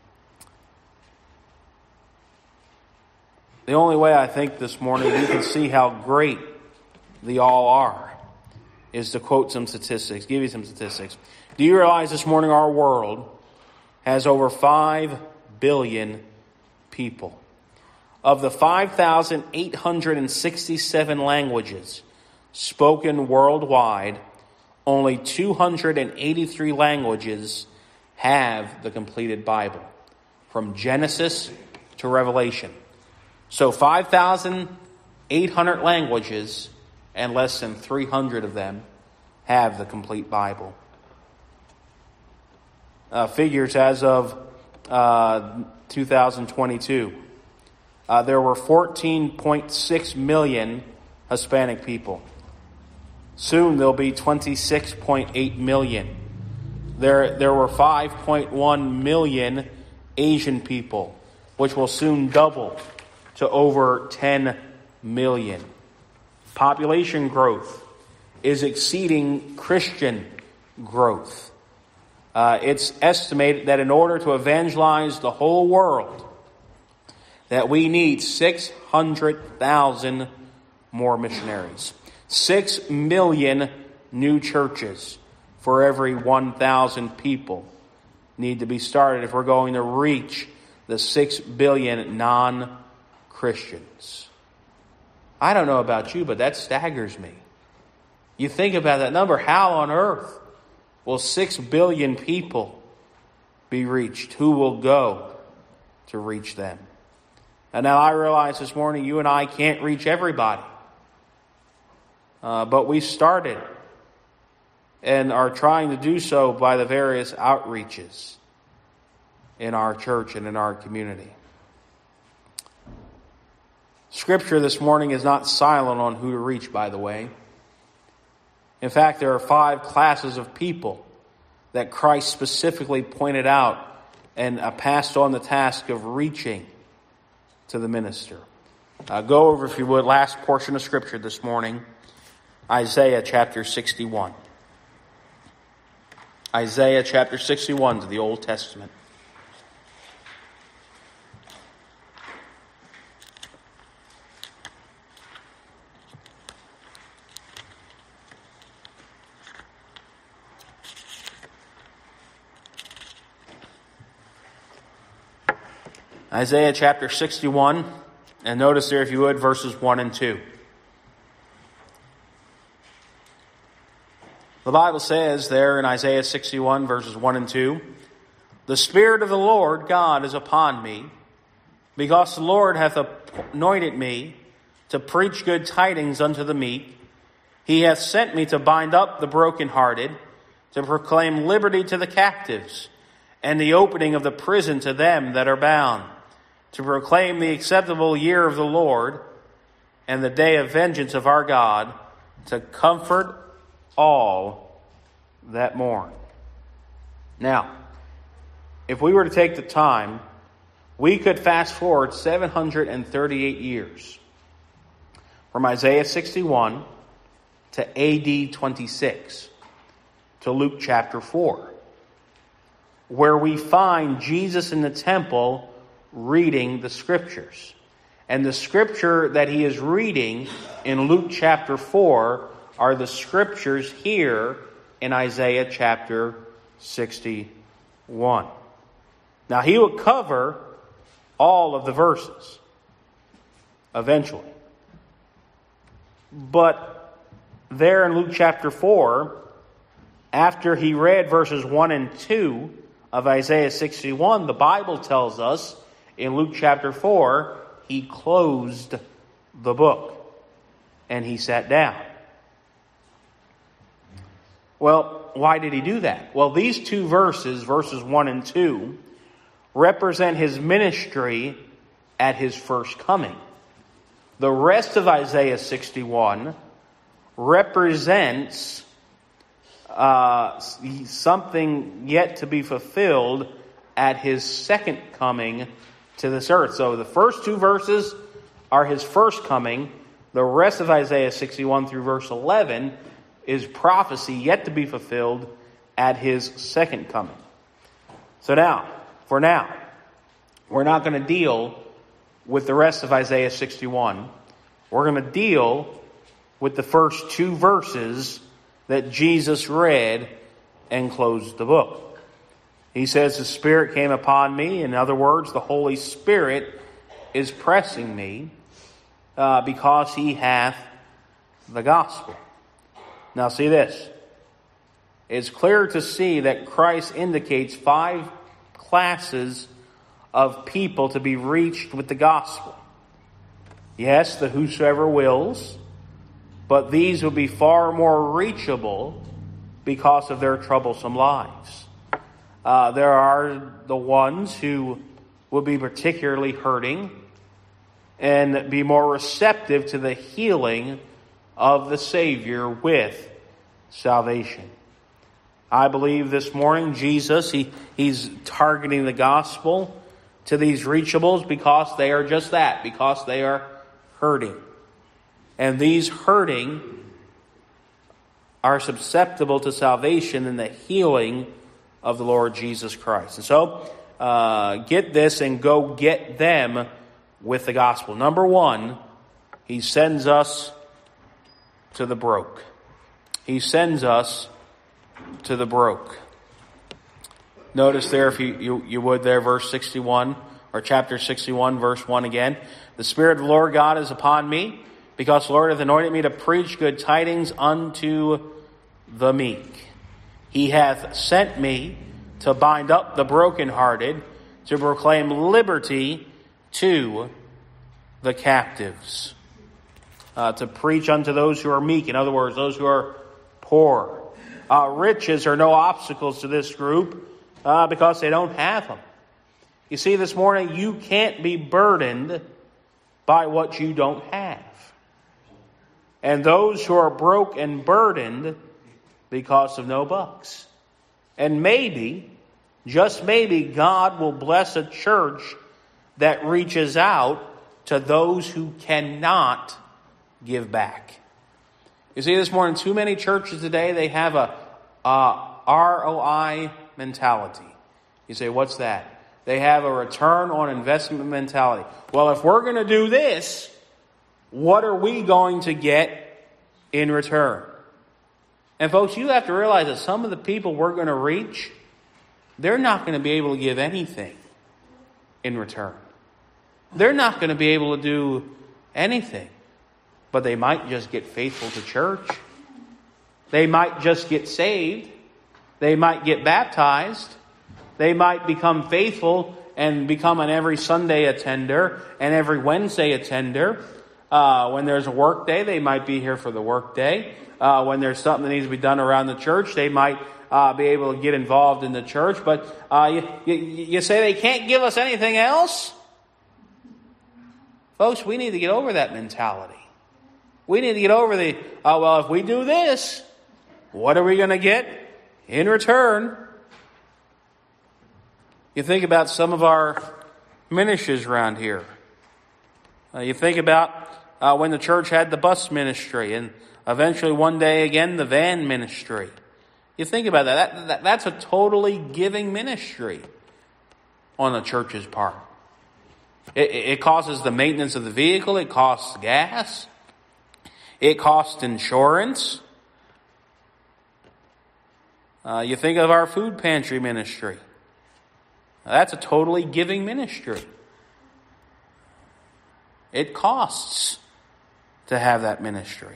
The only way I think this morning you can see how great the all are is to quote some statistics, give you some statistics. Do you realize this morning our world has over 5 billion people? Of the 5,867 languages spoken worldwide, only 283 languages have the completed Bible, from Genesis to Revelation. So 5,800 languages, and less than 300 of them have the complete Bible. Figures as of 2022. There were 14.6 million Hispanic people. Soon there'll be 26.8 million. There were 5.1 million Asian people, which will soon double to over 10 million. Population growth is exceeding Christian growth. It's estimated that in order to evangelize the whole world, that we need 600,000 more missionaries. 6 million new churches for every 1,000 people need to be started if we're going to reach the 6 billion non-Christians. I don't know about you, but that staggers me. You think about that number, how on earth will 6 billion people be reached? Who will go to reach them? And now I realize this morning you and I can't reach everybody. But we started and are trying to do so by the various outreaches in our church and in our community. Scripture this morning is not silent on who to reach, by the way. In fact, there are 5 classes of people that Christ specifically pointed out and passed on the task of reaching to the minister. Go over, if you would, last portion of Scripture this morning, Isaiah chapter 61. Isaiah chapter 61 to the Old Testament. Isaiah chapter 61, and notice there, if you would, verses 1 and 2. The Bible says there in Isaiah 61, verses 1 and 2, "The Spirit of the Lord God is upon me, because the Lord hath anointed me to preach good tidings unto the meek. He hath sent me to bind up the brokenhearted, to proclaim liberty to the captives, and the opening of the prison to them that are bound, to proclaim the acceptable year of the Lord, and the day of vengeance of our God, to comfort all that mourn." Now, if we were to take the time, we could fast forward 738 years from Isaiah 61 to AD 26 to Luke chapter 4, where we find Jesus in the temple reading the Scriptures. And the Scripture that he is reading in Luke chapter 4 are the Scriptures here in Isaiah chapter 61. Now, he will cover all of the verses eventually. But there in Luke chapter 4, after he read verses 1 and 2 of Isaiah 61, the Bible tells us in Luke chapter 4, he closed the book and he sat down. Well, why did he do that? Well, these two verses 1 and 2, represent his ministry at his first coming. The rest of Isaiah 61 represents something yet to be fulfilled at his second coming to this earth. So the first two verses are his first coming. The rest of Isaiah 61 through verse 11 is prophecy yet to be fulfilled at his second coming. So now, for now, we're not going to deal with the rest of Isaiah 61. We're going to deal with the first two verses that Jesus read and closed the book. He says, the Spirit came upon me. In other words, the Holy Spirit is pressing me because he hath the gospel. Now see this. It's clear to see that Christ indicates 5 classes of people to be reached with the gospel. Yes, the whosoever wills, but these will be far more reachable because of their troublesome lives. There are the ones who will be particularly hurting and be more receptive to the healing of the Savior with salvation. I believe this morning Jesus, he's targeting the gospel to these reachables because they are just that, because they are hurting. And these hurting are susceptible to salvation and the healing of the Lord Jesus Christ. And so, get this and go get them with the gospel. Number 1, he sends us to the broke. He sends us to the broke. Notice there, if you would there, verse 61, or chapter 61, verse 1 again. The Spirit of the Lord God is upon me, because the Lord hath anointed me to preach good tidings unto the meek. He hath sent me to bind up the brokenhearted, to proclaim liberty to the captives, to preach unto those who are meek. In other words, those who are poor. Riches are no obstacles to this group because they don't have them. You see, this morning, you can't be burdened by what you don't have. And those who are broke and burdened because of no bucks. And maybe, just maybe, God will bless a church that reaches out to those who cannot give back. You see, this morning, too many churches today, they have a ROI mentality. You say, what's that? They have a return on investment mentality. Well, if we're going to do this, what are we going to get in return? And folks, you have to realize that some of the people we're going to reach, they're not going to be able to give anything in return. They're not going to be able to do anything. But they might just get faithful to church. They might just get saved. They might get baptized. They might become faithful and become an every Sunday attender and every Wednesday attender. When there's a work day, they might be here for the work day. When there's something that needs to be done around the church, they might be able to get involved in the church. But you say they can't give us anything else? Folks, we need to get over that mentality. We need to get over well, if we do this, what are we going to get in return? You think about some of our ministries around here. You think about when the church had the bus ministry, and eventually one day again the van ministry. You think about that. That's a totally giving ministry on the church's part. It costs the maintenance of the vehicle. It costs gas. It costs insurance. You think of our food pantry ministry. That's a totally giving ministry. It costs to have that ministry.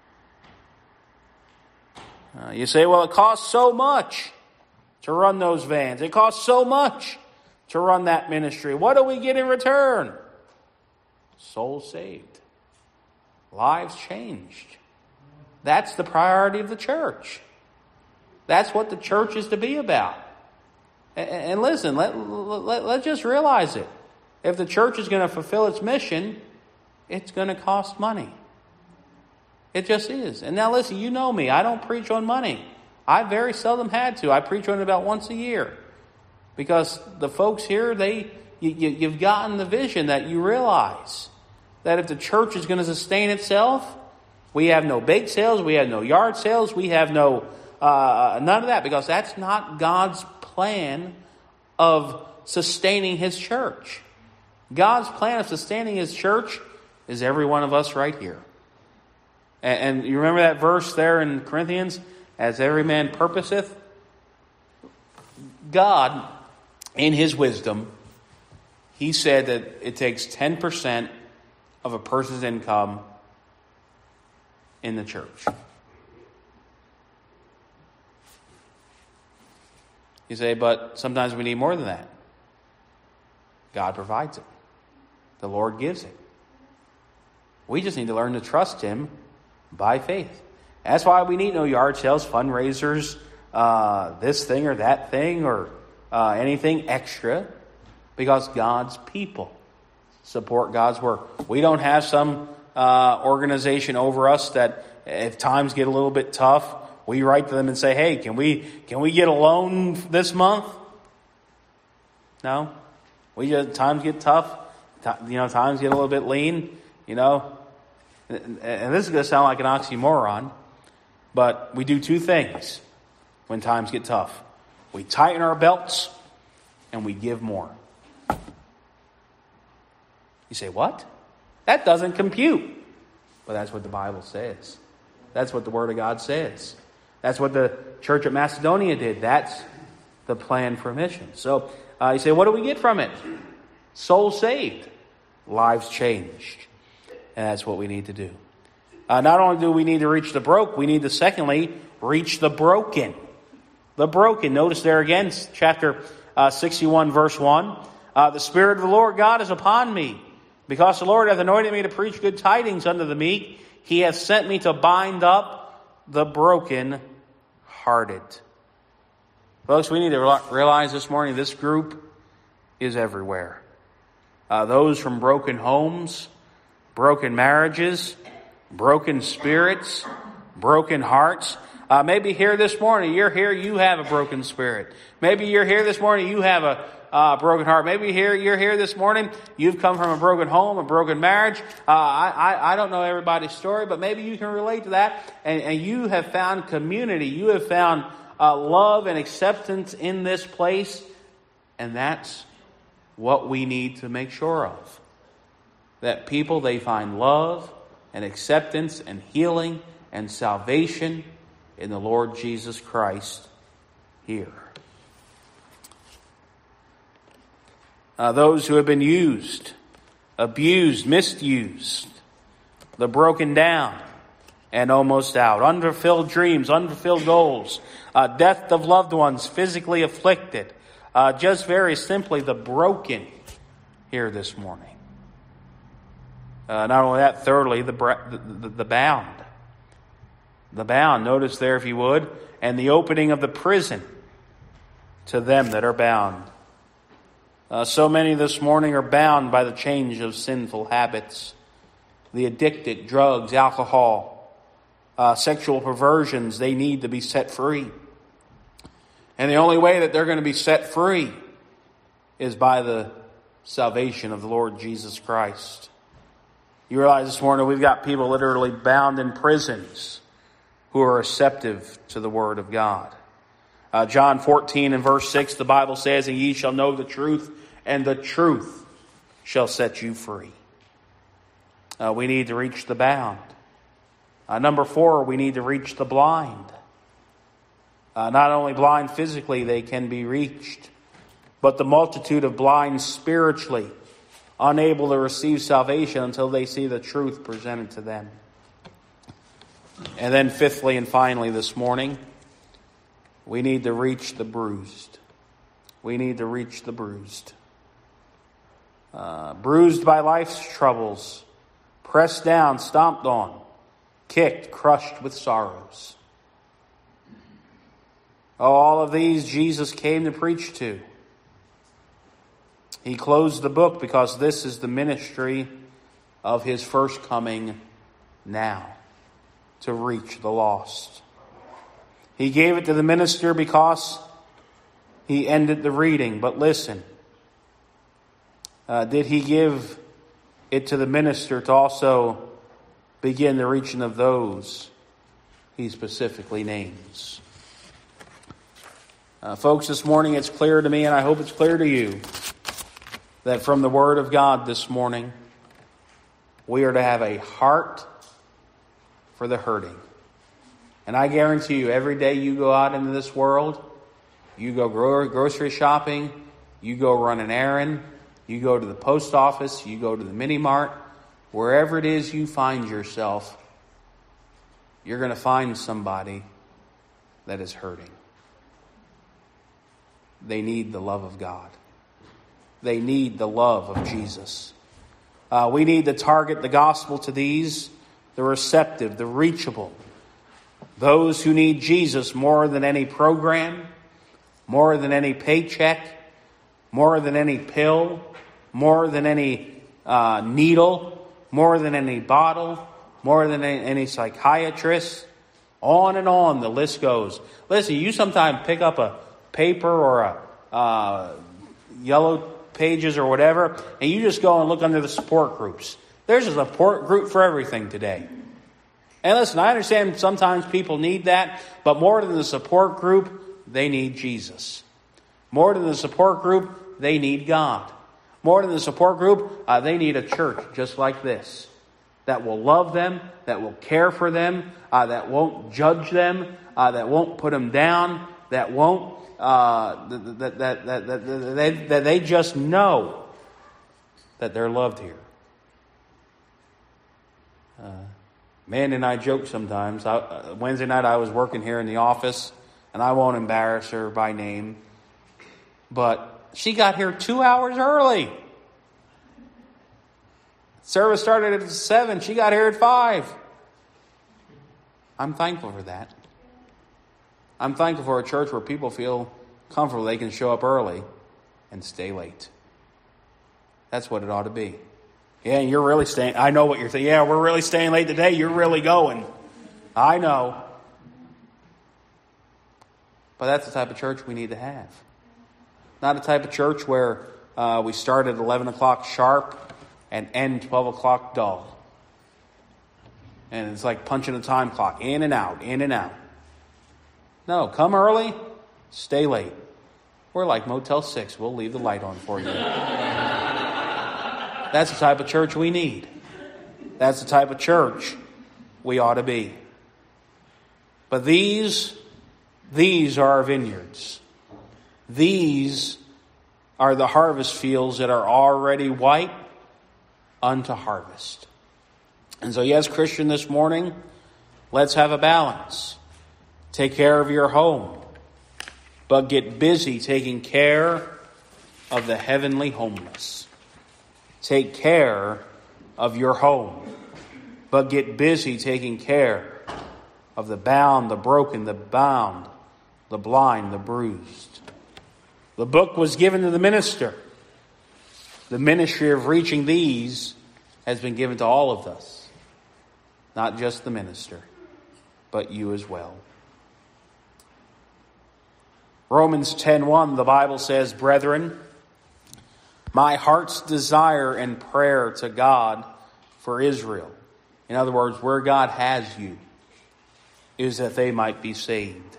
You say, well, it costs so much to run those vans. It costs so much to run that ministry. What do we get in return? Souls saved. Lives changed. That's the priority of the church. That's what the church is to be about. And listen, let's just realize it. If the church is going to fulfill its mission, it's going to cost money. It just is. And now listen, you know me. I don't preach on money. I very seldom had to. I preach on it about once a year. Because the folks here, you've gotten the vision that you realize that if the church is going to sustain itself, we have no bake sales, we have no yard sales, we have no none of that, because that's not God's plan of sustaining His church. God's plan of sustaining His church is every one of us right here. And you remember that verse there in Corinthians, as every man purposeth? God, in His wisdom, He said that it takes 10% of a person's income in the church. You say, but sometimes we need more than that. God provides it. The Lord gives it. We just need to learn to trust Him by faith. That's why we need no yard sales, fundraisers, this thing or that thing, or anything extra, because God's people support God's work. We don't have some organization over us that if times get a little bit tough, we write to them and say, hey, can we get a loan this month? No. Times get tough. Times get a little bit lean, And this is going to sound like an oxymoron, but we do two things when times get tough. We tighten our belts and we give more. You say, what? That doesn't compute. But that's what the Bible says. That's what the Word of God says. That's what the church at Macedonia did. That's the plan for mission. So you say, what do we get from it? Souls saved. Lives changed. And that's what we need to do. Not only do we need to reach the broke, we need to secondly reach the broken. The broken. Notice there again, chapter 61, verse 1. The Spirit of the Lord God is upon me, because the Lord hath anointed me to preach good tidings unto the meek. He hath sent me to bind up the broken-hearted. Folks, we need to realize this morning this group is everywhere. Those from broken homes, broken marriages, broken spirits, broken hearts. Maybe here this morning, you're here, you have a broken spirit. Maybe you're here this morning, you have a broken heart. Maybe you're here this morning, you've come from a broken home, a broken marriage. I don't know everybody's story, but maybe you can relate to that. And you have found community. You have found love and acceptance in this place. And that's what we need to make sure of. That people, they find love and acceptance and healing and salvation in the Lord Jesus Christ here. Those who have been used, abused, misused, the broken down and almost out, unfulfilled dreams, unfulfilled goals, death of loved ones, physically afflicted, just very simply the broken here this morning. Not only that, thirdly, the bound. The bound, notice there if you would, and the opening of the prison to them that are bound. So many this morning are bound by the change of sinful habits. The addicted, drugs, alcohol, sexual perversions, they need to be set free. And the only way that they're going to be set free is by the salvation of the Lord Jesus Christ. You realize this morning we've got people literally bound in prisons who are receptive to the Word of God. John 14 and verse 6, the Bible says, "And ye shall know the truth, and the truth shall set you free." We need to reach the bound. Number 4, we need to reach the blind. Not only blind physically, they can be reached, but the multitude of blind spiritually, unable to receive salvation until they see the truth presented to them. And then fifthly and finally this morning, we need to reach the bruised. We need to reach the bruised. Bruised by life's troubles, pressed down, stomped on, kicked, crushed with sorrows. All of these Jesus came to preach to. He closed the book because this is the ministry of his first coming now, to reach the lost. He gave it to the minister because he ended the reading. But listen, did he give it to the minister to also begin the reaching of those he specifically names? Folks, this morning it's clear to me, and I hope it's clear to you, that from the Word of God this morning, we are to have a heart for the hurting. And I guarantee you, every day you go out into this world, you go grocery shopping, you go run an errand, you go to the post office, you go to the mini mart, wherever it is you find yourself, you're going to find somebody that is hurting. They need the love of God. They need the love of Jesus. We need to target the gospel to these, the receptive, the reachable, those who need Jesus more than any program, more than any paycheck, more than any pill, more than any needle, more than any bottle, more than any psychiatrist. On and on the list goes. Listen, you sometimes pick up a paper or a yellow pages or whatever, and you just go and look under the support groups. There's a support group for everything today. And listen, I understand sometimes people need that, but more than the support group, they need Jesus. More than the support group, they need God. More than the support group, they need a church just like this, that will love them, that will care for them, that won't judge them, that won't put them down, that won't that they just know that they're loved here. Mandy and I joke sometimes. Wednesday night I was working here in the office, and I won't embarrass her by name, but she got here 2 hours early. Service started at 7. She got here at 5. I'm thankful for that. I'm thankful for a church where people feel comfortable they can show up early and stay late. That's what it ought to be. Yeah, you're really staying. I know what you're thinking. Yeah, we're really staying late today. You're really going. I know. But that's the type of church we need to have. Not a type of church where we start at 11 o'clock sharp and end 12 o'clock dull. And it's like punching a time clock. In and out, in and out. No, come early, stay late. We're like Motel 6. We'll leave the light on for you. That's the type of church we need. That's the type of church we ought to be. But these are our vineyards. These are the harvest fields that are already white unto harvest. And so, yes, Christian, this morning, let's have a balance. Take care of your home, but get busy taking care of the heavenly homeless. Take care of your home, but get busy taking care of the bound, the broken, the bound, the blind, the bruised. The book was given to the minister. The ministry of reaching these has been given to all of us. Not just the minister, but you as well. Romans 10:1, the Bible says, "Brethren, My heart's desire and prayer to God for Israel, in other words, where God has you, is that they might be saved.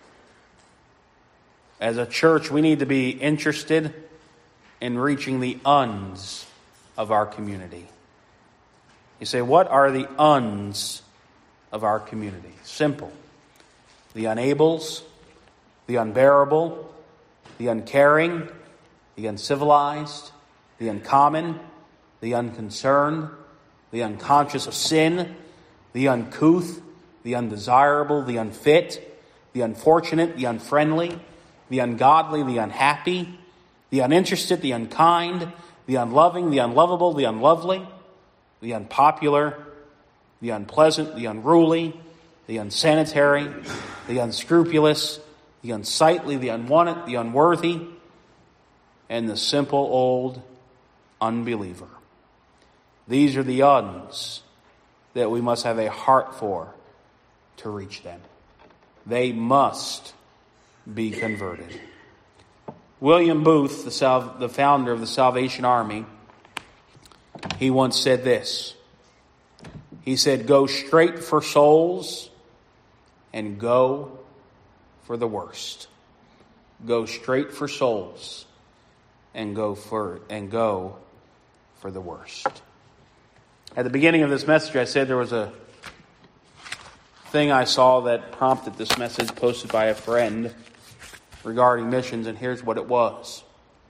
As a church, we need to be interested in reaching the uns of our community. You say, what are the uns of our community? Simple. The unables, the unbearable, the uncaring, the uncivilized, the uncommon, the unconcerned, the unconscious of sin, the uncouth, the undesirable, the unfit, the unfortunate, the unfriendly, the ungodly, the unhappy, the uninterested, the unkind, the unloving, the unlovable, the unlovely, the unpopular, the unpleasant, the unruly, the unsanitary, the unscrupulous, the unsightly, the unwanted, the unworthy, and the simple old unbeliever. These are the uns that we must have a heart for to reach them. They must be converted. William Booth, the founder of the Salvation Army, he once said this. He said, "Go straight for souls and go for the worst." Go straight for souls and go for the worst. At the beginning of this message, I said there was a thing I saw that prompted this message posted by a friend regarding missions, and here's what it was.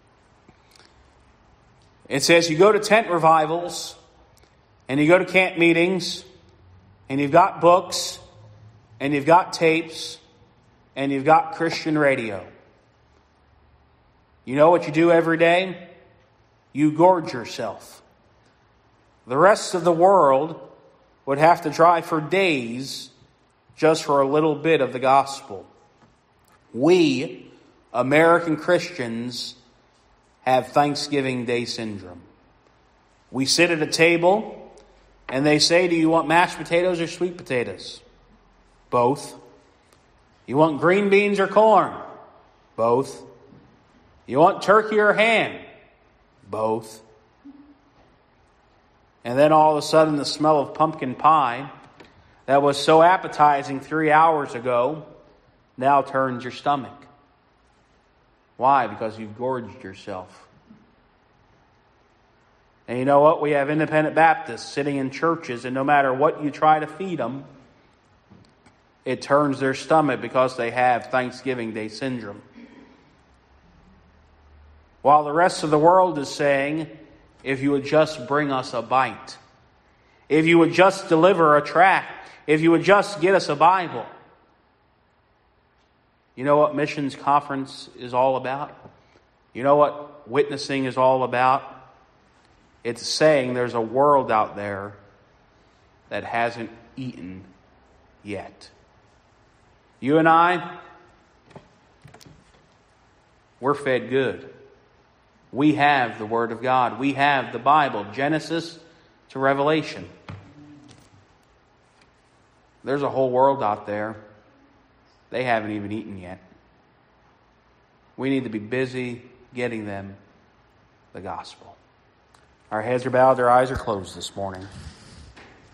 It says you go to tent revivals, and you go to camp meetings, and you've got books, and you've got tapes, and you've got Christian radio. You know what you do every day? You gorge yourself. The rest of the world would have to try for days just for a little bit of the gospel. We, American Christians, have Thanksgiving Day syndrome. We sit at a table and they say, "Do you want mashed potatoes or sweet potatoes?" Both. "You want green beans or corn?" Both. "You want turkey or ham?" Both. And then all of a sudden the smell of pumpkin pie that was so appetizing 3 hours ago now turns your stomach. Why? Because you've gorged yourself. And you know what? We have independent Baptists sitting in churches, and no matter what you try to feed them, it turns their stomach because they have Thanksgiving Day syndrome. While the rest of the world is saying, if you would just bring us a bite, if you would just deliver a tract, if you would just get us a Bible. You know what missions conference is all about? You know what witnessing is all about? It's saying there's a world out there that hasn't eaten yet. You and I, we're fed good. We have the Word of God. We have the Bible, Genesis to Revelation. There's a whole world out there. They haven't even eaten yet. We need to be busy getting them the gospel. Our heads are bowed, our eyes are closed this morning.